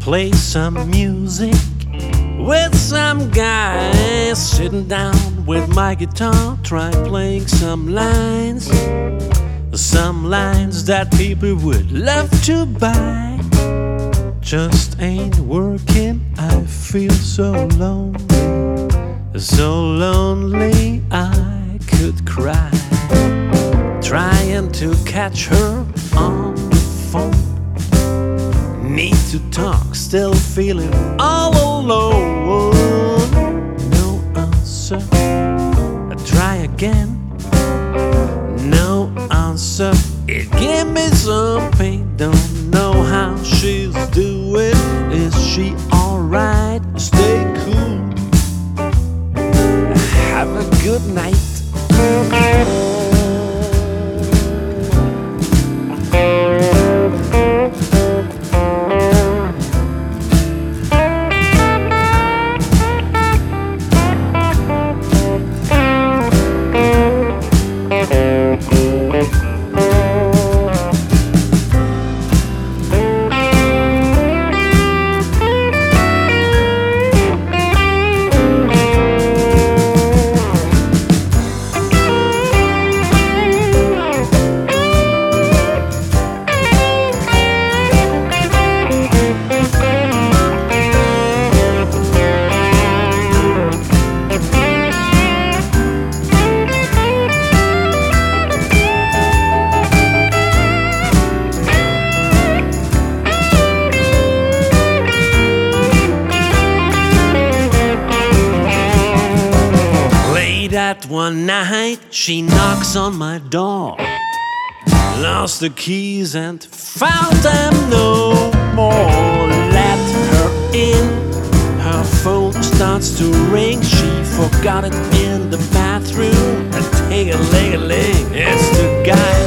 play some music with some guys. Sitting down with my guitar, try playing some lines that people would love to buy. Just ain't working, I feel so lonely I could cry. Trying to catch her on the phone, need to talk, still feeling all alone. No answer, I try again. No answer, it gave me some pain. Don't know how she's doing. Is she alright? Stay cool. Have a good night. That one night she knocks on my door, lost the keys and found them no more. Let her in, her phone starts to ring. She forgot it in the bathroom. And ting-a-ling-a-ling, it's the guy